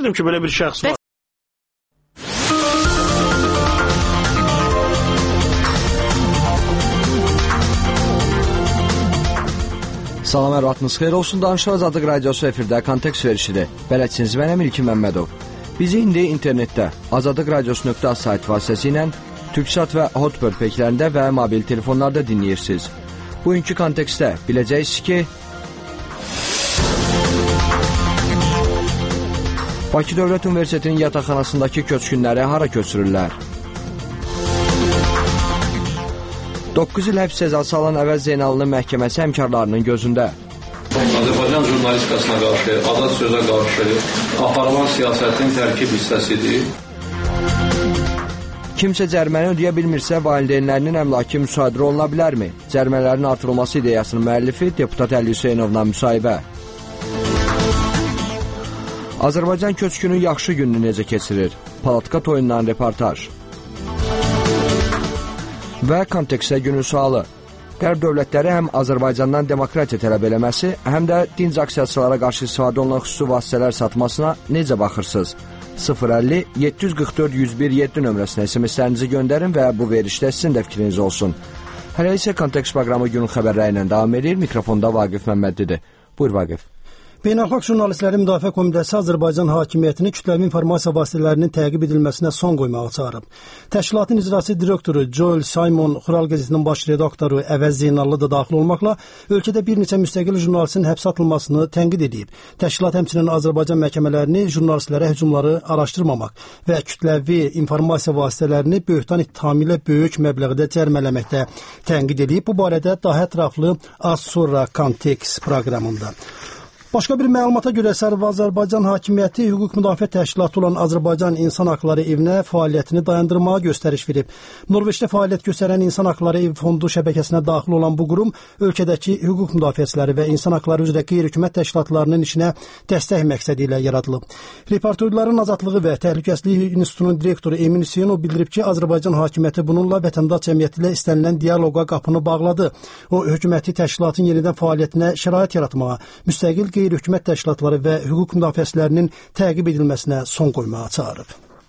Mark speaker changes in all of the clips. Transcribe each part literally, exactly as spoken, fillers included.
Speaker 1: bilmirdim ki, belə bir şəxs var.
Speaker 2: Salam, hər vaxtınız xeyir olsun. Danışıq Azadlıq Radiosu efirdə kontekst verişidir. Bələdçiniz mənəm İlkin Məmmədov. Bizi indi internetdə azadlıq radiosu nöqtə az sayt vasitəsilə Türksat və Hotbird peklərində və mobil telefonlarda dinləyirsiniz. Bugünkü kontekstdə biləcəksiniz ki, Bakı Dövlət Universitetinin yataqxanasındakı köçkünləri hara köçürürlər? doqquz il həbs cəzası alan Əvəz Zeynalının məhkəməsi həmkarlarının gözündə.
Speaker 3: Azərbaycan jurnalistikasına qarşı, azad sözə qarşı aparılan siyasətin tərkib hissəsidir.
Speaker 2: Kimsə cəriməni ödəyə bilmirsə, valideynlərinin əmlakı müsadirə oluna bilərmi? Cərimələrin artırılması ideyasının müəllifi deputat Əli Hüseynovla müsahibə. Azərbaycan köçkünün yaxşı gününü necə keçirir? Palatka toyundan reportaj. Və kontekstdə günün sualı. Qərb dövlətləri həm Azərbaycandan demokratiya tələb eləməsi, həm də dinc aksiyasılara qarşı istifadə olunan xüsusi vasitələr satmasına necə baxırsınız? sıfır əlli yeddi yüz qırx dörd yüz bir yeddi nömrəsinə S M S-lərinizi göndərin və bu verişdə sizin də fikriniz olsun. Hələ isə kontekst proqramı günün xəbərləri ilə davam edir. Mikrofonda Vaqif Məmmədlidir. Buyur Vaqif.
Speaker 4: Beynəlxalq Jurnalistlərin Müdafiə Komitəsi Azərbaycan hakimiyyətini kütləvi informasiya vasitələrinin təqib edilməsinə son qoymağı çağırıb. Təşkilatın icrası direktoru Joel Simon, Xural qəzetinin baş redaktoru Əvəz Zeynallı da daxil olmaqla ölkədə bir neçə müstəqil jurnalistin həbs atılmasını tənqid edib. Təşkilat həmçinin Azərbaycan məhkəmələrini jurnalistlərə hücumları araşdırmamaq və kütləvi informasiya vasitələrini böhtan ittihamı ilə böyük məbləğdə cərimələməkdə tənqid edib. Bu barədə daha ətraflı az sonra kontekst proqramında. Başqa bir məlumata görə Azərbaycan hakimiyyəti hüquq müdafiə təşkilatı olan Azərbaycan İnsan Haqları Evinə fəaliyyətini dayandırmağa göstəriş verib. Norveçdə fəaliyyət göstərən İnsan Haqları Ev fondu şəbəkəsinə daxil olan bu qurum ölkədəki hüquq müdafiəçiləri və insan haqları üzrə qeyri-hökumət təşkilatlarının işinə dəstək məqsədi ilə yaradılıb. Reportörlərin Azadlığı və Təhlükəsizlik İnstitutunun direktoru Emin Hüseynov bildirib ki, Azərbaycan hakimiyyəti bununla vətəndaş cəmiyyəti ilə istənilən dialoqa qapını bağladı. O, hökuməti təşkilatın yenidən fəaliyyətinə şərait yaratmağa, müstəqil qeyri-hökumət təşkilatları və hüquq müdafiəçilərinin təqib edilməsinə son qoymağa çağırıb.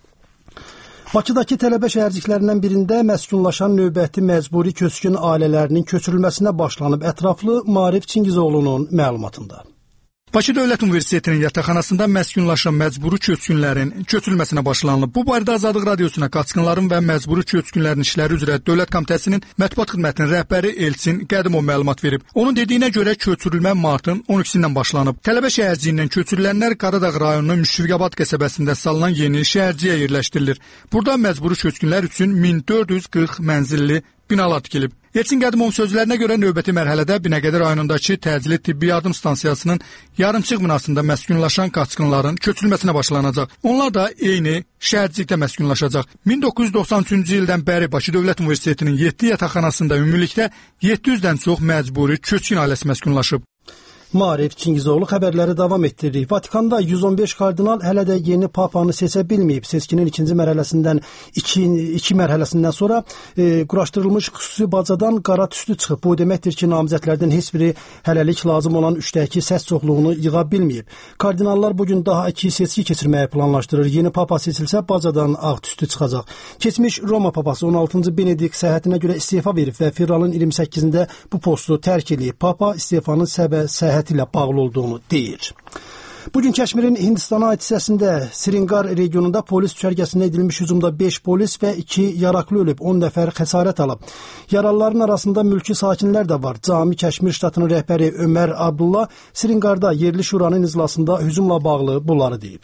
Speaker 4: Bakıdakı tələbə şəhərciklərindən birində məskunlaşan növbəti məcburi köçkün ailələrinin köçürülməsinə başlanıb. Ətraflı Maarif Çingizoğlu'nun məlumatında.
Speaker 5: Bakı Dövlət Universitetinin yataqxanasında məskunlaşan məcburi köçkünlərin köçürülməsinə başlanılıb. Bu barədə Azadlıq Radiosuna qaçqınların və məcburi köçkünlərin işləri üzrə Dövlət Komitəsinin mətbuat xidmətinin rəhbəri Elçin Qədimov məlumat verib. Onun dediyinə görə köçürülmə martın on ikisindən başlanıb. Tələbə şəhərciyindən köçürülənlər Qaradağ rayonunun Müşfiqabad qəsəbəsində salınan yeni şəhərciyə yerləşdirilir. Burada məcburi köçkünlər üçün min dörd yüz qırx mənzilli binalar tikilib. Elçin Qədimovun sözlərinə görə növbəti mərhələdə Binəqədi rayonundakı təcili tibbi yardım stansiyasının yarımçıq binasında məskunlaşan qaçqınların köçürülməsinə başlanacaq. Onlar da eyni şəhərcikdə məskunlaşacaq. min doqquz yüz doxsan üçüncü ildən bəri Bakı Dövlət Universitetinin yeddi yataqxanasında ümumilikdə yeddi yüzdən çox məcburi köçkün ailəsi məskunlaşıb.
Speaker 4: Maarif Çingizoğlu xəbərləri davam etdiririk. Vatikanda yüz on beş kardinal hələ də yeni papanı seçə bilməyib. Seçkinin ikinci mərhələsindən iki, iki mərhələsindən sonra e, quraşdırılmış xüsusi bacadan qara tüstü çıxıb. Bu deməkdir ki, namizədlərdən heç biri hələlik lazım olan üçdəki səs çoxluğunu yığa bilməyib. Kardinallar bugün daha iki seçki keçirməyi planlaşdırır. Yeni papa seçilsə bacadan ağ tüstü çıxacaq. Keçmiş Roma papası on altıncı Benedikt səhhətinə görə istefa verib və fevralın iyirmi səkkizində bu postu tərk edib. Papa istefanın səbə səhhət ilə bağlı olduğunu deyir. Bugün Kəşmirin Hindistana aid hissəsində Sringar regionunda polis düşərgəsinə edilmiş hücumda beş polis və iki yaraqlı ölüb, on nəfər xəsarət alıb. Yaralıların arasında mülki sakinlər də var. Cami Kəşmir ştatının rəhbəri Ömər Abdullah Sringarda yerli şuranın iclasında hücumla bağlı bunları deyib.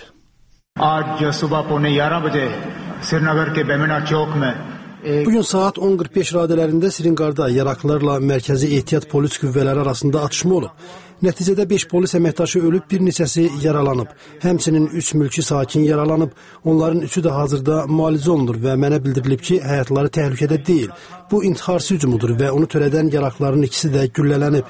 Speaker 4: Bugün saat on qırx beş radələrində Sringarda yaraqlılarla mərkəzi ehtiyat polis qüvvələri arasında atışma olub. Nəticədə beş polis əməkdaşı ölüb, bir neçəsi yaralanıb. Həmçinin üç mülki sakin yaralanıb. Onların üçü də hazırda müalicə olunur və mənə bildirilib ki, həyatları təhlükədə deyil. Bu intiharçı hücumudur və onu törədən yaraqların ikisi də güllələnib.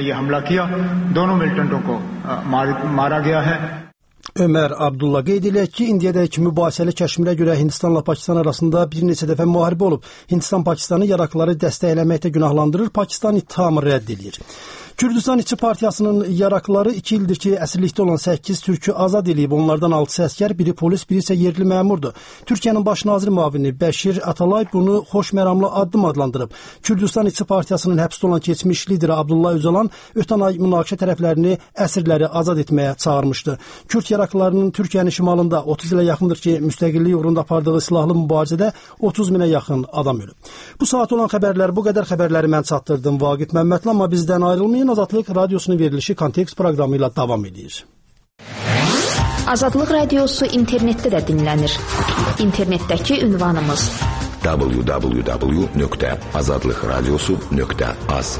Speaker 4: Ömər Abdullah qeyd eləyək ki, indiyədək mübahisəli Kəşmirə görə Hindistanla Pakistan arasında bir neçə dəfə müharibə olub. Hindistan Pakistanı yaraqları dəstəkləməkdə günahlandırır, Pakistan ittihamı rədd edir. Kürdistan İşçi Partiyasının yarakları iki ildir ki əsirlikdə olan səkkiz türkü azad edilib. Onlardan altısı əskər, biri polis, biri isə yerli məmurdur. Türkiyənin baş nazir müavini Bəşir Atalay bunu xoşməramlı addım adlandırıb. Kürdistan İşçi Partiyasının həbsdə olan keçmiş lideri Abdullah Öcalan ötən ay münaqişə tərəflərini əsirləri azad etməyə çağırmışdı. Kürd yaraklarının Türkiyənin şimalında otuz ilə yaxındır ki, müstəqillik uğrunda apardığı silahlı mübarizədə otuz minə yaxın adam ölüb. Bu saat olan xəbərlər, bu qədər xəbərləri mən çatdırdım. Vaqif Məmmədli, amma bizdən ayrılmayın. Azadlıq Radiosunun verilişi Kontekst proqramı ilə davam edir.
Speaker 1: Azadlıq Radiosu internetdə də dinlənir. İnternetdəki ünvanımız w w w nöqtə azadlıq radiosu nöqtə az.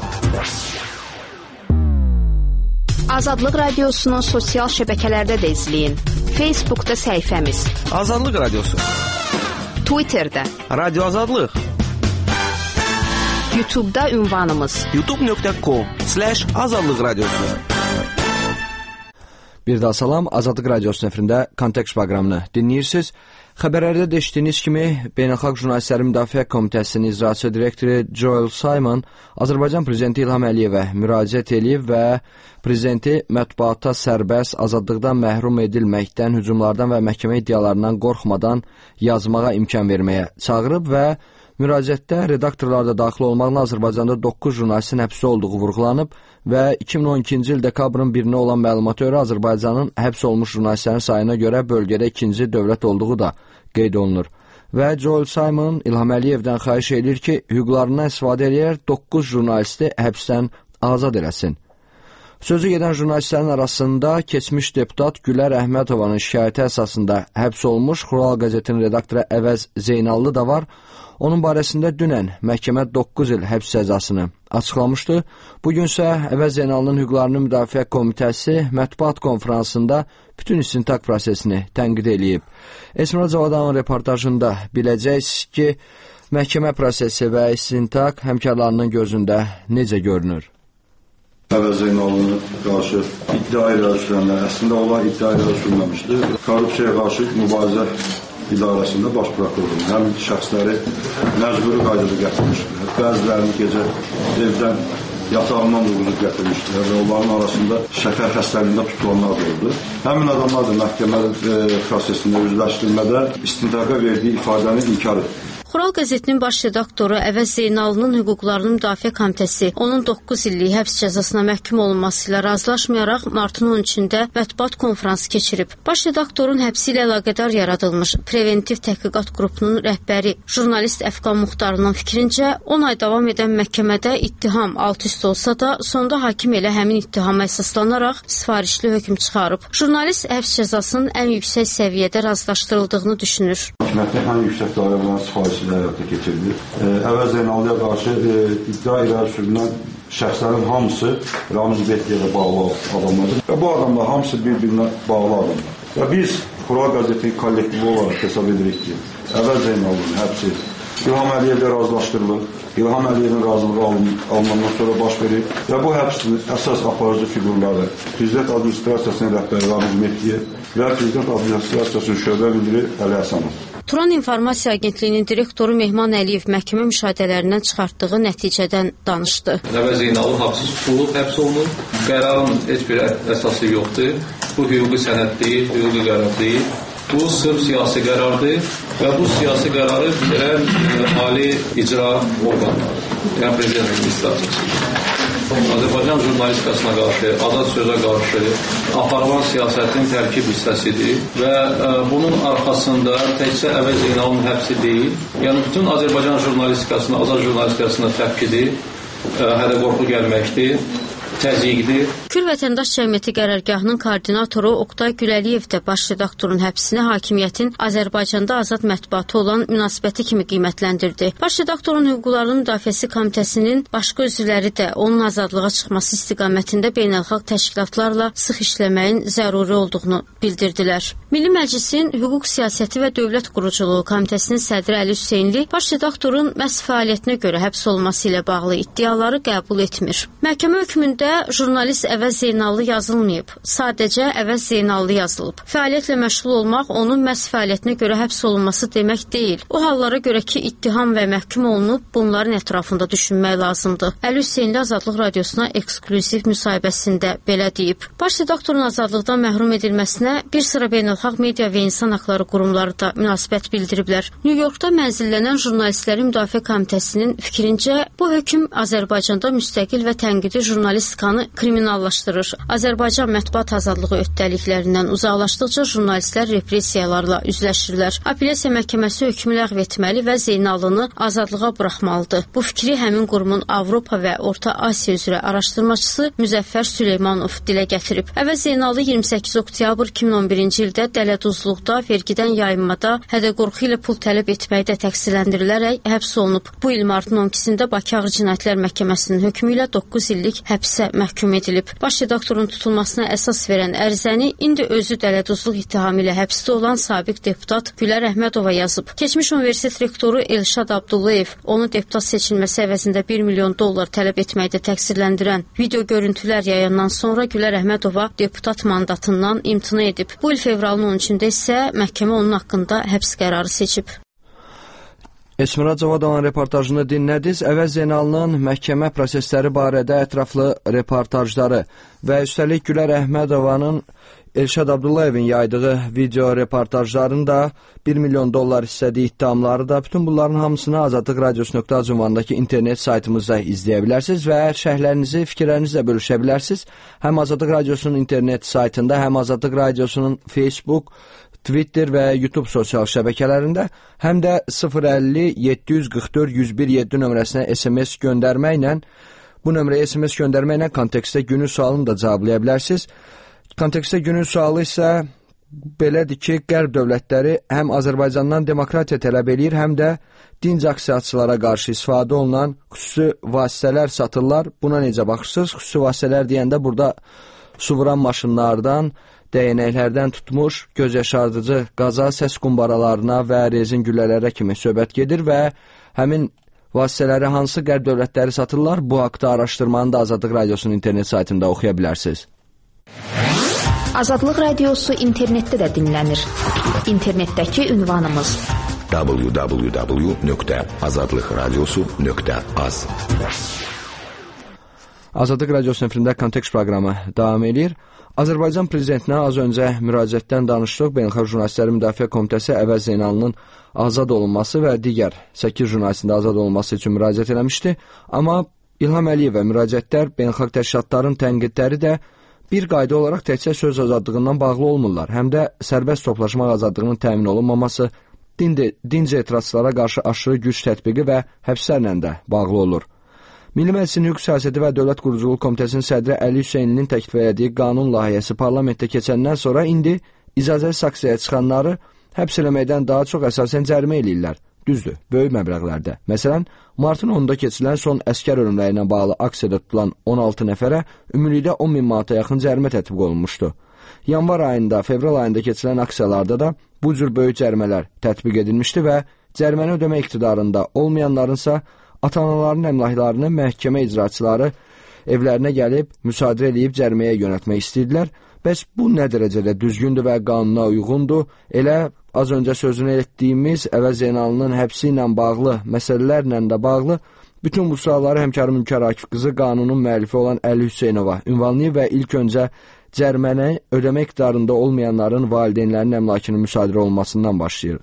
Speaker 1: Azadlıq Radiosunu sosial şəbəkələrdə də izləyin. Facebookda səhifəmiz
Speaker 6: Azadlıq Radiosu,
Speaker 1: Twitterdə
Speaker 6: Radio Azadlıq,
Speaker 1: YouTube'da ünvanımız
Speaker 6: youtube nöqtə com slash azadlıq radiosu.
Speaker 2: Bir daha salam, Azadlıq Radiosu nefrində Kontekst proqramını dinləyirsiniz. Xəbərlərdə də eşitdiyiniz kimi, Beynəlxalq Jurnalistlərin Müdafiə Komitəsinin icraçı direktoru Joel Simon Azərbaycan Prezidenti İlham Əliyevə müraciət edib və Prezidenti mətbuata sərbəst, azadlıqdan məhrum edilməkdən, hücumlardan və məhkəmə iddialarından qorxmadan yazmağa imkan verməyə çağırıb və müraciətdə redaktorlar da daxil olmaqla Azərbaycanda doqquz jurnalistin həbsdə olduğu vurğulanıb və iki min on ikinci il dekabrın birinə olan məlumata görə Azərbaycanın həbs olmuş jurnalistlərin sayına görə bölgədə ikinci dövlət olduğu da qeyd olunur. Və Joel Simon İlham Əliyevdən xahiş edir ki, hüquqlarından istifadə edərək doqquz jurnalisti həbsdən azad eləsin. Sözü gedən jurnalistlərin arasında keçmiş deputat Gülər Əhmədovanın şikayəti əsasında həbs olmuş Xural qəzetinin redaktoru Əvəz Zeynallı da var. Onun barəsində dünən məhkəmə doqquz il həbs cəzasını açıqlamışdı. Bugün isə Əvəz Zeynalının Hüquqlarını Müdafiə Komitəsi mətbuat konferansında bütün istintaq prosesini tənqid edib. Esmira Cavadanın reportajında biləcəksiniz ki, məhkəmə prosesi və istintaq həmkarlarının gözündə necə görünür?
Speaker 7: Əvəz Zeynalına qarşı iddia irəli sürənlər əslində onlar iddia irəli sürməmişdir. Korrupsiyaya qarşı mübarizə idarəsində baş prokurorun həmin şəxsləri məcburi qaydada gətirmişdilər. Bəzilərini gecə evdən yatağından vurulub gətirmişdilər və onların arasında şəkər xəstəliyində tutulanlar da oldu. Həmin adamlar da məhkəmə e, prosesində üzləşdirmədə istintaqa verdiyi ifadəni inkar etdi.
Speaker 8: Xural qəzetinin baş redaktoru Əvəz Zeynalının Hüquqlarını Müdafiə Komitəsi onun doqquz illik həbs cəzasına məhkum olunması ilə razılaşmayaraq martın on üçündə mətbuat konfransı keçirib. Baş redaktorun həbsi ilə əlaqədar yaradılmış Preventiv Təhqiqat Qrupunun rəhbəri jurnalist Əfqan Muxtarının fikrincə, on ay davam edən məhkəmədə ittiham alt-üst olsa da, sonda hakim elə həmin ittihama əsaslanaraq sifarişli hökm çıxarıb. Jurnalist həbs cəzasının ən yüksək səviyyədə razılaşdırıldığını düşünür.
Speaker 7: Hökumətin ən yüksək dairələrinin sifarişini həyata keçirdi. Əvəz Zeynallıya qarşı e, iddia irəli sürülən şəxslərin hamısı Ramiz Bəhliyə bağlı adamlardır. Və bu adamlar hamısı bir-birinə bağlı adamlar. Və biz Xural qəzeti kollektivi olaraq hesab edirik ki, Əvəz Zeynallının həbsi İlham Əliyevlə razılaşdırılır. İlham Əliyevin razılığı alınandan sonra baş verir və bu həbsin əsas aparıcı figurları Prezident Administrasiyasının rəhbəri Ramiz Bəhliyə və Prezident Administrasiyasının şöbə müdiri Əli Həsənov.
Speaker 8: Turan İnformasiya Agentliyinin direktoru Mehman Əliyev məhkəmə müşahidələrindən çıxartdığı nəticədən danışdı.
Speaker 3: Əvəz Zeynallı haqsız tutulub, həbs olunub. Qərarın heç bir əsası yoxdur. Bu hüquqi sənəd deyil, hüquqi qərar deyil. Bu sırf siyasi qərardır və bu siyasi qərarı bildirən e, ali icra orqanları, yəni Prezident Administrasiyası. Azərbaycan jurnalistikasına qarşı, azad sözə qarşı aparılan siyasətin tərkib hissəsidir və e, bunun arxasında təkcə Əvəz Zeynalının həbsi deyil, yəni bütün Azərbaycan jurnalistikasına, azad jurnalistikasına təpkidir, e, hədə qorxu gəlməkdir, təzyiqdir.
Speaker 8: Kür Vətəndaş Cəmiyyəti qərargahının koordinatoru Oqtay Güləliyev də baş redaktorun həbsini hakimiyyətin Azərbaycanda azad mətbuatı olan münasibəti kimi qiymətləndirdi. Baş redaktorun Hüquqlarının Müdafiəsi Komitəsinin başqa üzvləri də onun azadlığa çıxması istiqamətində beynəlxalq təşkilatlarla sıx işləməyin zəruri olduğunu bildirdilər. Milli Məclisin Hüquq Siyasəti və Dövlət Quruculuğu Komitəsinin sədri Əli Hüseynli baş redaktorun məhz fəaliyyətinə görə həbs olunması ilə bağlı iddiaları qəbul etmir. Məhkəmə hökmündə jurnalist Əvəz Zeynallı yazılmayıb, sadəcə Əvəz Zeynallı yazılıb. Fəaliyyətlə məşğul olmaq onun məhz fəaliyyətinə görə həbs olunması demək deyil. O hallara görə ki, ittiham və məhkum olunub, bunların ətrafında düşünmək lazımdır. Əli Hüseynli Azadlıq Radiosuna eksklüziv müsahibəsində belə deyib. Baş redaktorun azadlıqdan məhrum edilməsinə bir sıra beynəlxalq Beynəlxalq media və insan haqları qurumları da münasibət bildiriblər. Nyu-Yorkda mənzillənən Jurnalistlərin Müdafiə Komitəsinin fikrincə, bu hökm Azərbaycanda müstəqil və tənqidi jurnalistikanı kriminallaşdırır. Azərbaycan mətbuat azadlığı öhdəliklərindən uzaqlaşdıqca jurnalistlər repressiyalarla üzləşirlər. Apellyasiya məhkəməsi hökmü ləğv etməli və Zeynallını azadlığa buraxmalıdır. Bu fikri həmin qurumun Avropa və Orta Asiya üzrə araşdırmacısı Müzəffər Süleymanov dilə gətirib. Əvəz Zeynallı iyirmi səkkiz oktyabr iki min on birinci ildə dələduzluqda, vergidən yayınmada, hədə-qorxu ilə pul tələb etməkdə təqsirləndirilərək həbs olunub. Bu il martın on ikisində Bakı Ağır Cinayətlər Məhkəməsinin hökmü ilə doqquz illik həbsə məhkum edilib. Baş redaktorun tutulmasına əsas verən ərizəni indi özü dələduzluq ittihamı ilə həbsdə olan sabiq deputat Gülər Əhmədova yazıb. Keçmiş universitet rektoru Elşad Abdullayev onu deputat seçilməsi əvəzində bir milyon dollar tələb etməkdə təqsirləndirən video görüntülər yayandan sonra Gülər Əhmədova deputat mandatından imtina edib. Bu il fevralın on üçündə isə məhkəmə onun haqqında həbs qərarı seçib.
Speaker 2: Esmira Cavadovanın reportajını dinlədiniz. Əvəz Zeynallının məhkəmə prosesləri barədə ətraflı reportajları və üstəlik Gülər Əhmədovanın Elşad Abdullayevin yaydığı video reportajlarını da bir milyon dollar istədiyi iddiamları da bütün bunların hamısını azadlıq radiosu nöqtə az ünvanındakı internet saytımızda izləyə bilərsiniz və şərhlərinizi, fikirlərinizlə bölüşə bilərsiniz. Həm Azadlıq Radiosunun internet saytında, həm Azadlıq Radiosunun Facebook, Twitter və YouTube sosial şəbəkələrində, həm də sıfır əlli yeddi yüz qırx dörd yüz bir yeddi nömrəsinə S M S göndərməklə, bu nömrəyə S M S göndərməklə kontekstdə günün sualını da cavablaya bilərsiniz. Kontekstdə günün sualı isə belədir ki, qərb dövlətləri həm Azərbaycandan demokratiya tələb edir, həm də dinc aksiyatçılara qarşı istifadə olunan xüsusi vasitələr satırlar. Buna necə baxırsınız? Xüsusi vasitələr deyəndə burada su vuran maşınlardan, dəyənəklərdən tutmuş, göz yaşardıcı qaza, səs qumbaralarına və rezin güllələrə kimi söhbət gedir və həmin vasitələri hansı qərb dövlətləri satırlar? Bu haqda araşdırmanı da Azadlıq Radiosunun internet saytında oxuya bilərsiniz.
Speaker 1: Azadlıq Radiosu internetdə də dinlənir. İnternetdəki ünvanımız w w w nöqtə azadlıq radiosu nöqtə az.
Speaker 2: Azadlıq Radiosunun efirində Kontekst proqramı davam edir. Azərbaycan prezidentinə az öncə müraciətdən danışdıq. Beynəlxalq Jurnalistlərin Müdafiə Komitəsi Əvəz Zeynallının azad olunması və digər səkkiz jurnalistin də azad olunması üçün müraciət eləmişdi. Amma İlham Əliyevə müraciətlər, beynəlxalq təşkilatların tənqidləri də bir qayda olaraq təkcə söz azadlığından bağlı olmurlar. Həm də sərbəst toplaşmaq azadlığının təmin olunmaması, dinc etirazçılara qarşı aşırı güc tətbiqi və həbslərlə də bağlı olur. Milli Məclisin Hüquq Siyasəti və Dövlət Quruculuğu Komitəsinin sədri Əli Hüseynlinin təklif elədiyi qanun layihəsi parlamentdə keçəndən sonra indi icazəli saksiyaya çıxanları həbs eləməkdən daha çox əsasən cərimə eləyirlər. Düzdür, böyük məbləğlərdə. Məsələn, martın onunda keçirilən son əskər ölümləri ilə bağlı aksiyada tutulan on altı nəfərə ümumilikdə on min manata yaxın cərimə tətbiq olunmuşdu. Yanvar ayında, fevral ayında keçirilən aksiyalarda da bu cür böyük cərimələr tətbiq edilmişdi və cəriməni ödəmə iqtidarında olmayanlarınsa ata-anaların əmlaklarını məhkəmə icraçıları evlərinə gəlib müsadirə edib cəriməyə yönəltmək istəyirdilər. Bəs bu nə dərəcədə düzgündür və qanuna uyğundur? Elə az öncə sözünü etdiyimiz Əvəz Zeynallının həbsi ilə bağlı, məsələlərlə də bağlı bütün bu sualları həmkarım Ülkər Akif qızı qanunun müəllifi olan Əli Hüseynova ünvanlayıb və ilk öncə cəriməni ödəmə iqtidarında olmayanların valideynlərinin əmlakının müsadirə olmasından başlayır.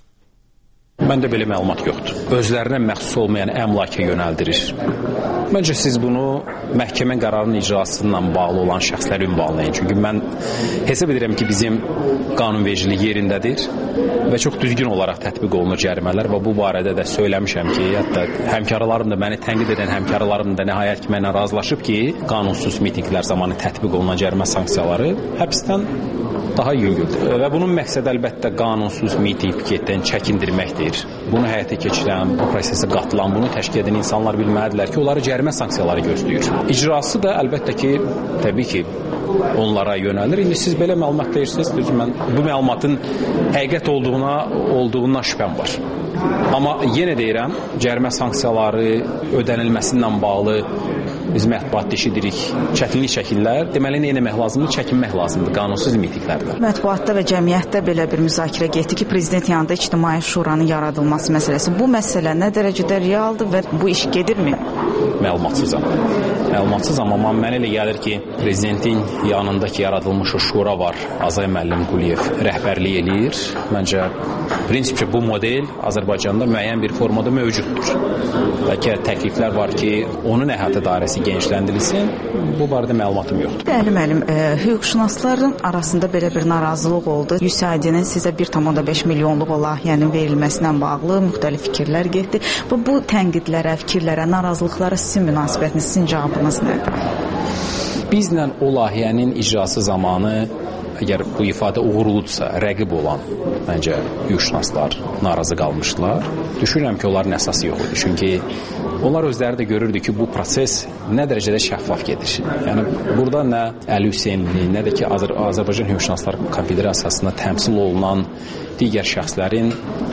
Speaker 9: Məndə belə məlumat yoxdur. Özlərinə məxsus olmayan əmlaka yönəldirir. Məncə siz bunu məhkəmə qərarının icrasıyla bağlı olan şəxslər ünvanlayın. Çünki mən hesab edirəm ki, bizim qanunvericilik yerindədir və çox düzgün olaraq tətbiq olunur cərimələr və bu barədə də söyləmişəm ki, hətta həmkarlarım da, məni tənqid edən həmkarlarım da nəhayət ki, mənlə razılaşıb ki, qanunsuz mitinqlər zamanı tətbiq olunan cərimə sanksiyaları həbsdən daha yüngüldür. Və bunun məqsədi əlbəttə qanunsuz miting piketdən çəkindirməkdir. Bunu həyata keçirən, bu prosesə qatılan, bunu təşkil edən insanlar bilməlidirlər ki, onları cərimə sanksiyaları gözləyir. İcrası da əlbəttə ki, təbii ki, onlara yönəlir. İndi siz belə məlumat deyirsiniz, düzdür, mən bu məlumatın həqiqət olduğuna olduğundan şübhəm var. Amma yenə deyirəm, cərimə sanksiyaları ödənilməsindən bağlı biz mətbuatda eşidirik, çətinlik çəkirlər. Deməli, nə etmək lazımdır? Çəkinmək lazımdır qanunsuz mitinqlərdən.
Speaker 10: Mətbuatda və cəmiyyətdə belə bir müzakirə getdi ki, prezident yanında ictimai şuranın yaradılması məsələsi. Bu məsələ nə dərəcədə realdır və bu iş gedirmi?
Speaker 9: Məlumatsızam. Məlumatsızam, amma mənə elə gəlir ki, prezidentin yanındakı yaradılmış o şura var. Azay müəllim Quliyev rəhbərlik eləyir. Məncə, prinsipcə bu model Azərbaycanda müəyyən bir formada mövcuddur. Bəlkə təkliflər var ki, onun əhatə dairəsi genişləndirilsin. Bu barədə məlumatım yoxdur.
Speaker 10: Bəli, müəllim, e, hüquqşünasların arasında belə bir narazılıq oldu. U S A I D-nin sizə bir tam beş milyonluq o layihənin verilməsinə bağlı müxtəlif fikirlər getdi. Bu, bu tənqidlərə, fikirlərə, narazılıqlara sizin münasibətiniz, sizin cavabınız nədir?
Speaker 9: Bizlə o layihənin icrası zamanı əgər bu ifadə uğurludursa, rəqib olan məncə hüquqşünaslar narazı qalmışdılar. Düşünürəm ki, onların əsası yox idi. Çünki onlar özləri də görürdü ki, bu proses nə dərəcədə şəffaf gedir. Yəni, burada nə Əli Hüseynli, nə də ki, Azər Azərbaycan Hüquqşünaslar Konfederasiyasında təmsil olunan digər şəxslərin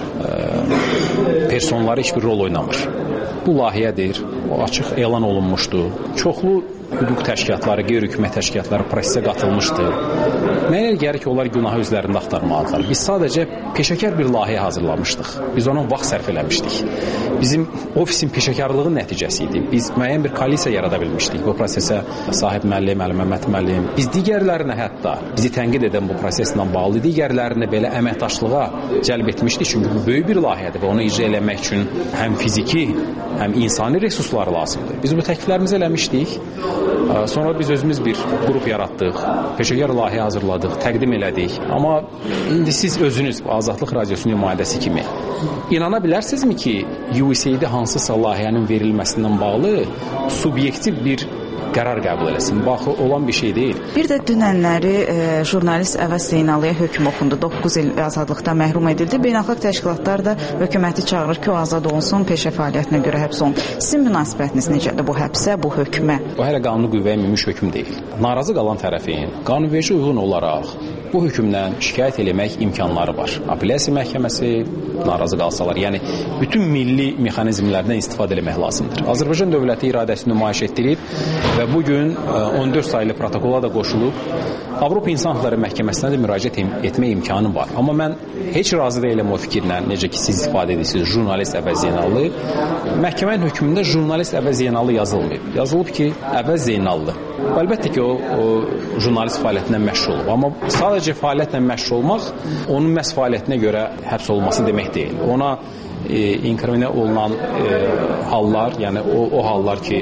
Speaker 9: ə, personları heç bir rol oynamır. Bu layihədir, o açıq elan olunmuşdu. Çoxlu hüquq təşkilatları, qeyri-hökumət təşkilatları prosesə qatılmışdı. Mənə elə gəlir ki, onlar günahı özlərində axtarmalıdırlar. Biz sadəcə peşəkar bir layihə hazırlamışdıq. Biz ona vaxt sərf eləmişdik. Bizim ofisin peşəkarlığı nəticəsi idi. Biz müəyyən bir koalisiya yarada bilmişdik. Bu prosesə Sahib müəllim, Əli Məmməd müəllim, biz digərlərinə hətta bizi tənqid edən bu proseslə bağlı digərlərini belə əməkdaşlığa cəlb etmişdik. Çünki bu böyük bir layihədir və onu icra eləmək üçün həm fiziki, həm insani resurslar lazımdır. Biz bu təkliflərimizi eləmişdik. Sonra biz özümüz bir qrup yaratdıq, peşəkar layihə hazırladıq, təqdim elədik. Amma indi siz özünüz Azadlıq Radiosunun nümayəndəsi kimi inana bilərsinizmi ki, U S A I D hansısa layihənin verilməsindən bağlı subyektiv bir qərar qəbul eləsin. Baxı olan bir şey deyil.
Speaker 10: Bir də dünənləri e, jurnalist Əvəz Zeynallıya hökm oxundu. doqquz il azadlıqdan məhrum edildi. Beynəlxalq təşkilatlar da hökuməti çağırır ki, o azad olunsun, peşə fəaliyyətinə görə həbs olunsun. Sizin münasibətiniz necədir bu həbsə, bu hökmə?
Speaker 9: Bu hələ qanuni qüvvəyə minmiş hökm deyil. Narazı qalan tərəfin qanunverici uyğun olaraq bu hökmdən şikayət eləmək imkanları var. Apellyasiya məhkəməsi narazı qalsalar, yəni bütün milli mexanizmlərdən istifadə etmək lazımdır. Azərbaycan dövləti iradəsini nümayiş etdirib və bu gün on dörd saylı protokola da qoşulub Avropa İnsan Hüquqları Məhkəməsinə də müraciət etmək imkanı var. Amma mən heç razı deyiləm o fikirlə, necə ki siz ifadə edirsiniz, jurnalist Əvəz Zeynallı. Məhkəmənin hökmündə jurnalist Əvəz Zeynallı yazılmayıb. Yazılıb ki, Əvəz Zeynallı. Əlbəttə ki, o, o jurnalist fəaliyyətindən məşğul olub. Amma sadəcə fəaliyyətlə məşğul olmaq onun məhz fəaliyyətinə görə həbs olması demək deyil. Ona e, inkriminə olunan e, hallar, yəni o, o hallar ki,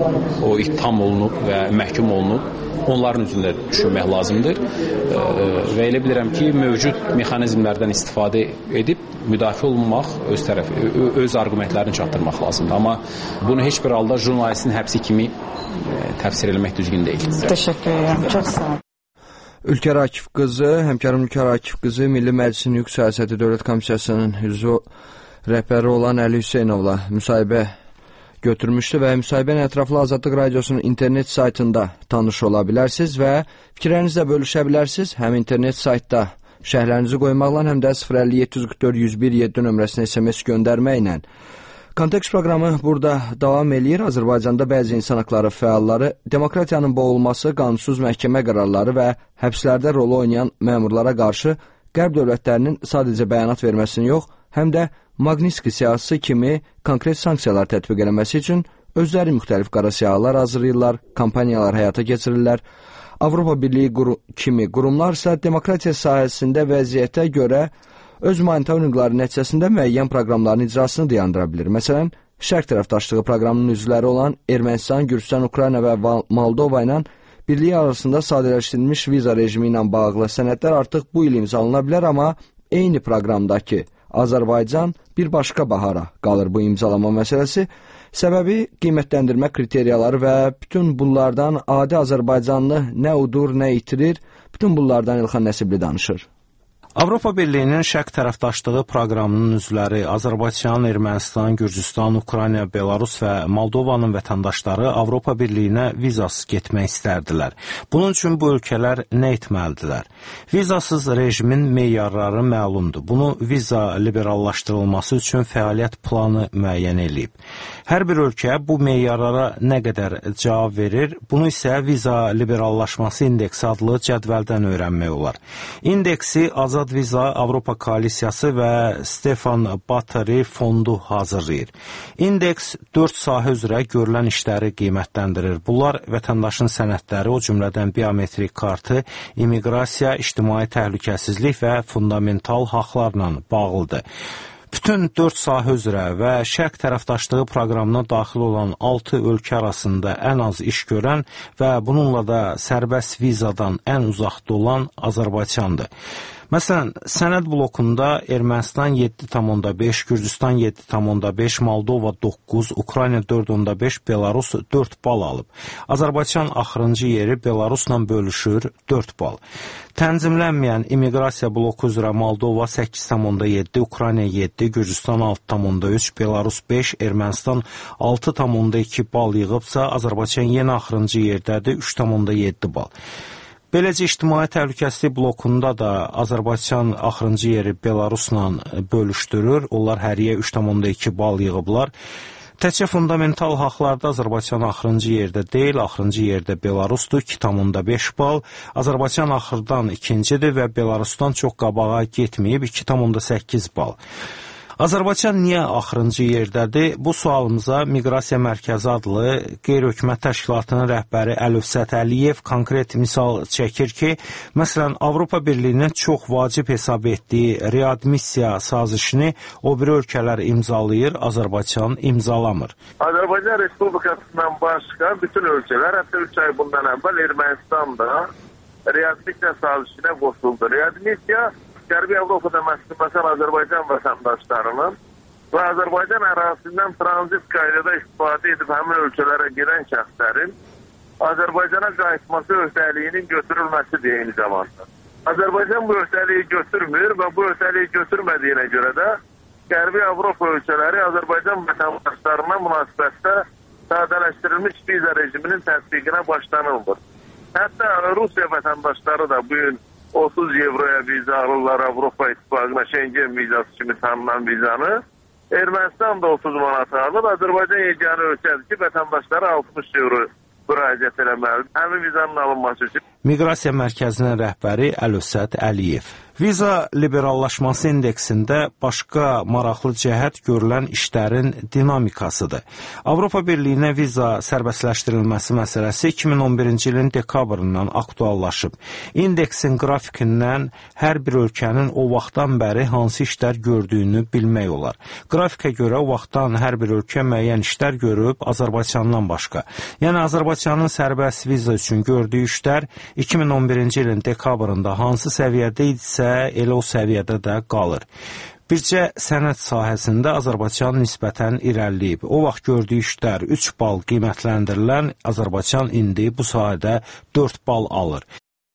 Speaker 9: o ittiham olunub və məhkum olunub, onların üzrində düşünmək lazımdır e, və elə bilirəm ki, mövcud mexanizmlərdən istifadə edib müdafiə olunmaq, öz tərəfi, öz arqumentlərini çatdırmaq lazımdır. Amma bunu heç bir halda jurnalistin həbsi kimi e, təfsir eləmək düzgün deyil.
Speaker 10: Təşəkkür edirəm. Çox sağ olun.
Speaker 2: Ülkər Akif qızı, həmkarım Ülkər Akif qızı Milli Məclisin Hüquq Siyasəti Dövlət Komissiyasının üzvü rəhbəri olan Əli Hüseynovla müsahibə götürmüşdü və müsahibənin ətraflı Azadlıq Radiosunun internet saytında tanış ola bilərsiniz və fikirlərinizlə bölüşə bilərsiniz. Həm internet saytda şərhlərinizi qoymaqla, həm də sıfır əlli yeddi yüz qırx dörd yüz bir yeddi nömrəsinə S M S göndərməklə. Kontekst proqramı burada davam eləyir. Azərbaycanda bəzi insan haqları fəalları demokratiyanın boğulması, qanunsuz məhkəmə qərarları və həbslərdə rol oynayan məmurlara qarşı Qərb dövlətlərinin sadəcə bəyanat verməsini yox, həm də Magnitski siyasəti kimi konkret sanksiyalar tətbiq eləməsi üçün özləri müxtəlif qara siyahılar hazırlayırlar, kampaniyalar həyata keçirirlər. Avropa Birliyi quru kimi qurumlar isə demokratiya sahəsində vəziyyətə görə öz humanitar hüquqları nəticəsində müəyyən proqramların icrasını dayandıra bilir. Məsələn, Şərq tərəfdaşlığı proqramının üzvləri olan Ermənistan, Gürcüstan, Ukrayna və Moldova ilə birliyi arasında sadələşdirilmiş viza rejimi ilə bağlı sənədlər artıq bu il imzalana bilər, amma eyni proqramdakı Azərbaycan bir başqa bahara qalır bu imzalama məsələsi. Səbəbi qiymətləndirmə kriteriyaları və bütün bunlardan adi Azərbaycanlı nə udur, nə itirir, bütün bunlardan İlxan Nəsibli danışır.
Speaker 9: Avropa Birliyinin şərq tərəfdaşlığı proqramının üzvləri Azərbaycan, Ermənistan, Gürcüstan, Ukrayna, Belarus və Moldovanın vətəndaşları Avropa Birliyinə vizasız getmək istərdilər. Bunun üçün bu ölkələr nə etməlidirlər? Vizasız rejimin meyarları məlumdur. Bunu viza liberallaşdırılması üçün fəaliyyət planı müəyyən edib. Hər bir ölkə bu meyarlara nə qədər cavab verir, bunu isə viza liberallaşması indeksi adlı cədvəldən öyrənmək olar. İndeksi Azad Viza Avropa Koalisiyası və Stefan Battery fondu hazırlayır. İndeks dörd sahə üzrə görülən işləri qiymətləndirir. Bunlar vətəndaşın sənədləri, o cümlədən biometrik kartı, immiqrasiya, ictimai təhlükəsizlik və fundamental haqlarla bağlıdır. Bütün dörd sahə üzrə və şərq tərəfdaşlığı proqramına daxil olan altı ölkə arasında ən az iş görən və bununla da sərbəst vizadan ən uzaqda olan Azərbaycandır. Məsələn, sənəd blokunda Ermənistan yeddi tam beş, Gürcüstan yeddi tam beş, Moldova doqquz, Ukrayna dörd tam beş, Belarus dörd bal alıb. Azərbaycan axırıncı yeri Belarusla bölüşür dörd bal. Tənzimlənməyən immiqrasiya bloku üzrə Moldova səkkiz tam yeddi, Ukrayna yeddi, Gürcüstan altı tam üç, Belarus beş, Ermənistan altı tam iki bal yığıbsa, Azərbaycan yenə axırıncı yerdədir, üç tam yeddi bal. Beləcə, ictimai təhlükəsizlik blokunda da Azərbaycan axırıncı yeri Belarusla bölüşdürür. Onlar həriyə üç tam iki bal yığıblar. Təkcə fundamental haqlarda Azərbaycan axırıncı yerdə deyil, axırıncı yerdə Belarusdur, iki tam beş bal. Azərbaycan axırdan ikincidir və Belarusdan çox qabağa getməyib, iki tam səkkiz bal. Azərbaycan niyə axırıncı yerdədir? Bu sualımıza Miqrasiya Mərkəzi adlı qeyri-hökumət təşkilatının rəhbəri Əlövsət Əliyev konkret misal çəkir ki, məsələn, Avropa Birliyinin çox vacib hesab etdiyi readmissiya sazişini o biri ölkələr imzalayır, Azərbaycan imzalamır.
Speaker 11: Azərbaycan Respublikasından başqa bütün ölkələr, hətta üç ay bundan əvvəl Ermənistan da readmissiya sazişinə qoşuldu. Readmissiya Qərbi Avropada məsələn Azərbaycan vətəndaşlarının və Azərbaycan ərazisindən tranzit qaydada istifadə edib həmin ölkələrə gedən şəxslərin Azərbaycana qayıtması öhdəliyinin götürülməsidir eyni zamanda. Azərbaycan bu öhdəliyi götürmür və bu öhdəliyi götürmədiyinə görə də Qərbi Avropa ölkələri Azərbaycan vətəndaşlarına münasibətdə sadələşdirilmiş viza rejiminin tətbiqinə başlanılmır. Hətta Rusiya vətəndaşları da bu gün otuz evroya viza alırlar Avropa İttifaqına Şengen vizası kimi tanınan vizanı. Ermənistan da otuz manat alır. Azərbaycan yeganə ölkədir ki, vətəndaşları altmış evro müraciət eləməlidir. Həmin vizanın alınması üçün.
Speaker 9: Miqrasiya Mərkəzinin rəhbəri Əlövsət Əliyev. Viza liberallaşması indeksində başqa maraqlı cəhət görülən işlərin dinamikasıdır. Avropa Birliyinə viza sərbəstləşdirilməsi məsələsi iki min on birinci ilin dekabrından aktuallaşıb. İndeksin qrafikindən hər bir ölkənin o vaxtdan bəri hansı işlər gördüyünü bilmək olar. Qrafikə görə o vaxtdan hər bir ölkə müəyyən işlər görüb Azərbaycandan başqa. Yəni Azərbaycanın sərbəst viza üçün gördüyü işlər iki min on birinci ilin dekabrında hansı səviyyədə idisə elə o səviyyədə də qalır. Bircə sənəd sahəsində Azərbaycan nisbətən irəliləyib. O vaxt gördüyü işlər üç bal qiymətləndirilən Azərbaycan indi bu sahədə dörd bal alır.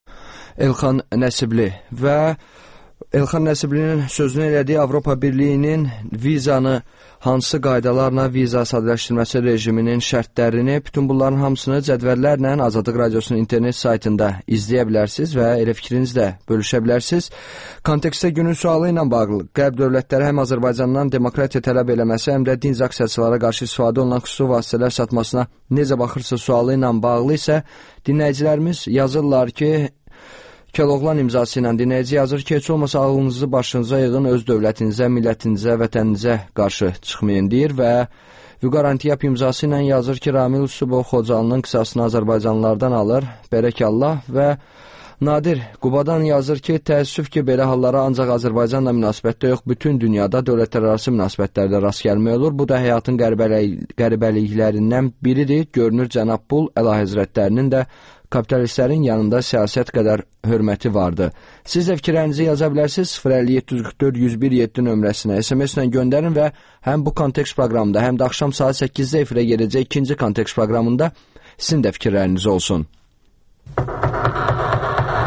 Speaker 2: Elxan Nəsibli və Elxan Nəsiblinin sözünü elədiyi Avropa Birliyinin vizanı hansı qaydalarla viza sadələşdirməsi rejiminin şərtlərini, bütün bunların hamısını cədvəllərlə Azadlıq Radiosunun internet saytında izləyə bilərsiniz və elə fikrinizlə bölüşə bilərsiniz. Kontekstdə günün sualı ilə bağlı qərb dövlətləri həm Azərbaycandan demokratiya tələb eləməsi, həm də din aksiyacılara qarşı istifadə olunan xüsusi vasitələr satmasına necə baxırsınız sualı ilə bağlı isə dinləyicilərimiz yazırlar ki, Keloğlan imzası ilə dinləyici yazır ki, heç olmasa ağlınızı başınıza yığın, öz dövlətinizə, millətinizə, vətəninizə qarşı çıxmayın deyir və Vüqar Antiyap imzası ilə yazır ki, Ramil Usubov Xocalının qısasını Azərbaycanlılardan alır, bərəkallah və Nadir Qubadan yazır ki, təəssüf ki, belə hallara ancaq Azərbaycanla münasibətdə yox, bütün dünyada dövlətlərarası münasibətlərdə rast gəlmək olur. Bu da həyatın qəribəliklərindən biridir. Görünür, cənab Bul Əlahəzrətlərinin də kapitalistlərin yanında siyasət qədər hörməti vardı. Siz də fikirlərinizi yaza bilərsiniz sıfır əlli yeddi yüz qırx dörd yüz bir yeddi nömrəsinə S M S-lə göndərin və həm bu kontekst proqramında, həm də axşam saat səkkizdə efirə gedəcək ikinci kontekst proqramında sizin də fikirləriniz olsun.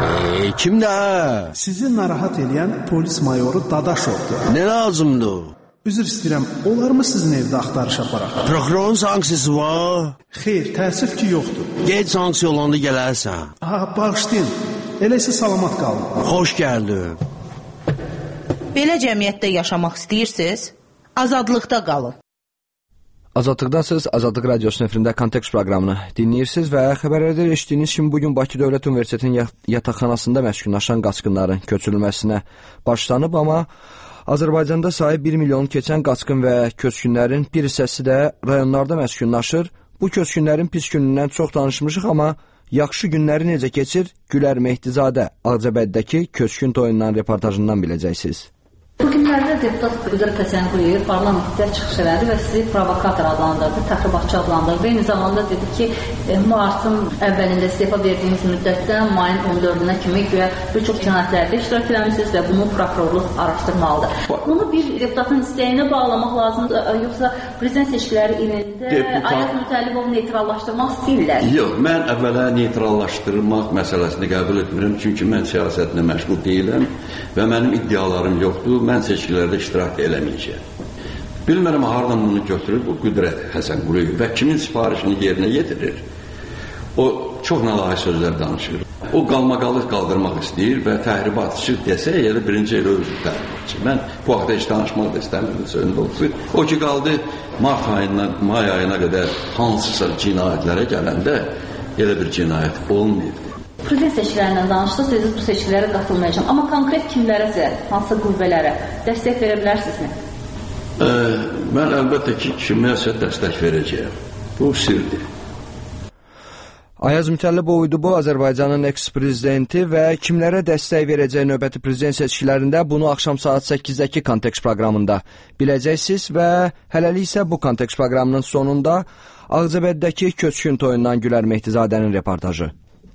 Speaker 12: E, kimdə?
Speaker 13: Sizi narahat edən polis mayoru Dadaşovdur.
Speaker 12: Nə lazımdır?
Speaker 13: Üzr istəyirəm, olar mı sizin evdə axtarış aparaq?
Speaker 12: Prokurorun sanksiyası var?
Speaker 13: Xeyr, təəssüf ki, yoxdur.
Speaker 12: Gec sanksiya olanda gələrsən.
Speaker 13: Aha, bağışlayın. Elə isə salamat qalın.
Speaker 12: Xoş gəldin.
Speaker 14: Belə cəmiyyətdə yaşamaq istəyirsiniz? Azadlıqda qalın.
Speaker 2: Azadlıqdasınız, Azadlıq Radiosunun efirində Kontekst proqramını dinləyirsiniz və xəbərlərdə eşitdiyiniz kimi bugün Bakı Dövlət Universitetinin yataqxanasında məskunlaşan qaçqınların köçürülməsinə başlanıb, amma Azərbaycanda sayı bir milyonu keçən qaçqın və köçkünlərin bir hissəsi də rayonlarda məskunlaşır. Bu köçkünlərin pis günündən çox danışmışıq, amma yaxşı günləri necə keçir? Gülər Mehdizadə Ağcabəddəki köçkün toyundan reportajından biləcəksiniz.
Speaker 15: Bugünlərdə deputat Qüdrət Həsənquliyev parlamentdə çıxış elədi və sizi provokator adlandırdı, təxribatçı adlandırdı. Eyni zamanda dedi ki, martın əvvəlində istefa verdiyiniz müddətdən mayın on dördünə kimi güya bir çox cinayətlərdə iştirak eləmişsiniz və bunu prokurorluq araşdırmalıdır. Bunu bir deputatın istəyinə bağlamaq lazımdır, yoxsa prezident seçkiləri ilində deputat... Ayaz Mütəllibov neytrallaşdırmaq istəyirlər?
Speaker 16: Yox, mən əvvələ neytrallaşdırmaq məsələsini qəbul etmirəm, çünki mən siyasətlə məşğul deyiləm və mənim iddialarım yoxdur. Mən seçkilərdə iştirak eləməyəcəm. Bilmərəm, haradan bunu götürür bu Qüdrət Həsənquliyev və kimin sifarişini yerinə yetirir. O çox nalahi sözlər danışır. O qalmaqalıq qaldırmaq istəyir və təhribatçı desə, elə birinci elə özü təhribatçı. Mən bu haqda heç danışmaq da istəmirdim sözün doğrusu. O ki, qaldı mart ayından may ayına qədər hansısa cinayətlərə gələndə elə bir cinayət olmayıb.
Speaker 15: Prezident seçkilərindən danışdınız, siz bu seçkilərə qatılmayacağım. Amma konkret kimlərəcə, hansı qüvvələrə dəstək verə bilərsinizmi?
Speaker 16: Ə, mən əlbəttə ki, kiməsə dəstək verəcəyəm. Bu sirdir.
Speaker 2: Ayaz Mütəllibov idi bu, Azərbaycanın eks-prezidenti və kimlərə dəstək verəcək növbəti prezident seçkilərində bunu axşam saat səkkizəki Kontekst proqramında biləcəksiniz və hələlik isə bu Kontekst proqramının sonunda Ağcabəddəki köçkün toyundan Gülər Mehdizadənin reportajı.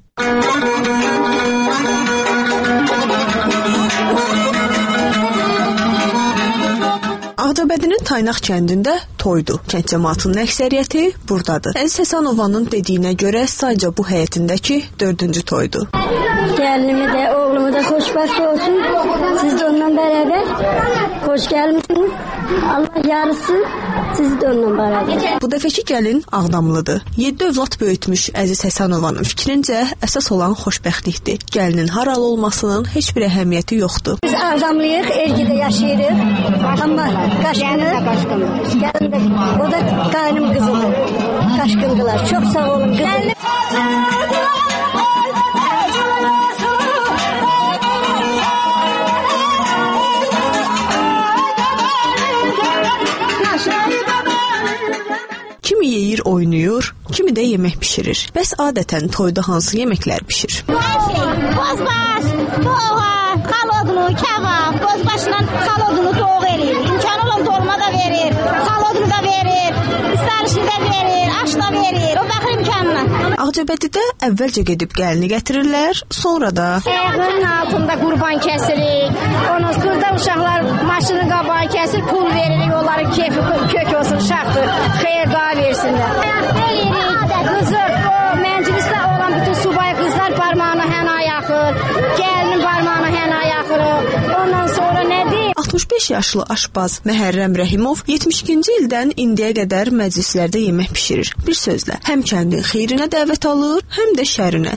Speaker 17: Ağcabədinin Taynaq kəndində toydu. Kənd cəmaatının əksəriyyəti buradadır. Əziz Həsənovanın dediyinə görə sayca bu həyətindəki dördüncü toydu.
Speaker 18: Gəlinimi də, oğlumu da xoşbəxt olsun. Siz də onunla bərabər xoş gəlmişsiniz. Allah yarısı siz də onunla bərabər.
Speaker 17: Bu dəfəki gəlin Ağdamlıdır. Yeddi övlad böyütmüş Əziz Həsənovanın fikrincə əsas olan xoşbəxtlikdir. Gəlinin haralı olmasının heç bir əhəmiyyəti yoxdur.
Speaker 18: Biz Ağdamlıyıq, Ergidə yaşayırıq. Amma Qaşqını, gəlin də, o da qaynım qızıdır. Qaşqındılar. Çox sağ olun qızım.
Speaker 17: Kimi yeyir, oynayır, kimi də yemək pişirir. Bəs adətən toyda hansı yeməklər pişir?
Speaker 19: Bozbaş, toğa, xalodunu, kebab, bozbaşla xalodunu toğ erir. İmkanı olan dolma da verir, xalodunu da verir, istarışını da verir, aş da verir. O baxır imkanına.
Speaker 17: Ağcabədidə əvvəlcə gedib gəlini gətirirlər, sonra da...
Speaker 18: Ayağının altında qurban kəsirik, ondan sonra uşaqlar maşının qabağını kəsir, pul veririk, onların keyfi kök olsun, uşaqdır, xeyir dua versinlər. Veririk, qızır, o məclisdə olan bütün subay qızlar parmağına hənə yaxır, gəlinin parmağına hənə yaxır, ondan sonra nədir?
Speaker 17: altmış beş yaşlı aşbaz Məhərrəm Rəhimov yetmiş ikinci ildən indiyə qədər məclislərdə yemək pişirir. Bir sözlə, həm kəndin xeyrinə dəvət alır, həm də şərinə.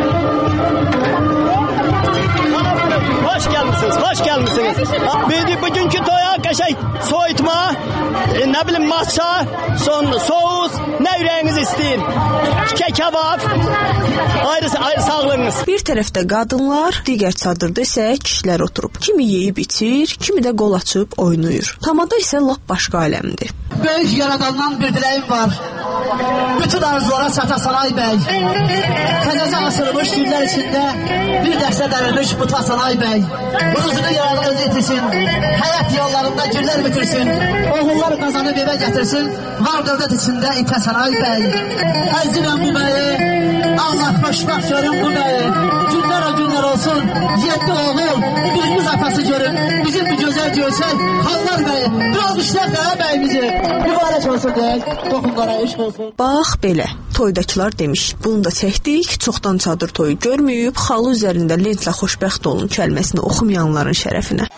Speaker 20: Hoş gəlmisiniz, hoş gəlmisiniz. Biz bugünkü toya qəşəng soyutma, e, nə bilim matça, son soğuz, nə ürəyiniz istəyir? Kebab, ayrı, ayrı sağlığınız.
Speaker 17: Bir tərəfdə qadınlar, digər çadırda isə kişilər oturub. Kimi yeyib içir, kimi də qol açıb oynayır. Tamada isə lap başqa aləmdir.
Speaker 21: Böyük yaradandan bir diləyim var. Bütün arzulara çata Sanay bəy. Təzəcə asılmış günlər içində bir dəstə dərilmiş bu Sanay bəy. Ruzunu yaradan özü itirsin. Həyat yollarında günlər bitirsin. Oğullar qazanıb evə gətirsin. Var dövlət içində itə Sanay bəy. Əzirəm bu bəyi. Allah xoşbəxt görün bu bəyi. Günlər o günlər olsun. Yeddi oğul, bir qız atası görün. Bizim bu gözəl görsək, Xanlar bəyi. Bir almışlar da bəyimizi. Mübarək olsun deyək. Toxunlara iş olsun.
Speaker 17: Bax belə, toydakılar demiş, bunu da çəkdik, çoxdan çadır toyu görməyib, xalı üzərində lentlə xoşbəxt olun kəlməsini oxumayanların şərəfinə.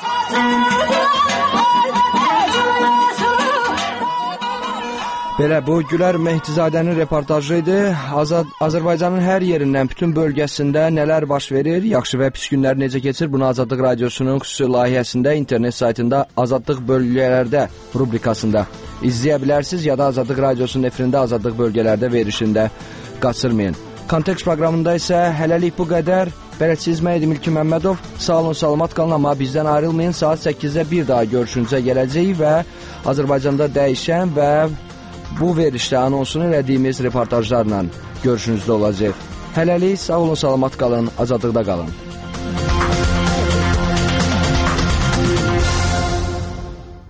Speaker 2: Belə, bu Gülər Mehdizadənin reportajı idi. Azad, Azərbaycanın hər yerindən, bütün bölgəsində nələr baş verir, yaxşı və pis günlər necə keçir, bunu Azadlıq Radiosunun xüsusi layihəsində, internet saytında Azadlıq bölgələrdə rubrikasında izləyə bilərsiniz, ya da Azadlıq Radiosunun efirində Azadlıq bölgələrdə verişində qaçırmayın. Kontekst proqramında isə hələlik bu qədər. Bələdçiniz mən idim İlkin Məmmədov. Sağ olun, salamat qalın, amma bizdən ayrılmayın. Saat səkkizdə bir daha görüşünüzə gələcək və Azərbaycanda dəyişən və bu verişdə anonsunu elədiyimiz reportajlarla görüşünüzdə olacaq. Hələlik sağ olun, salamat qalın, azadlıqda qalın.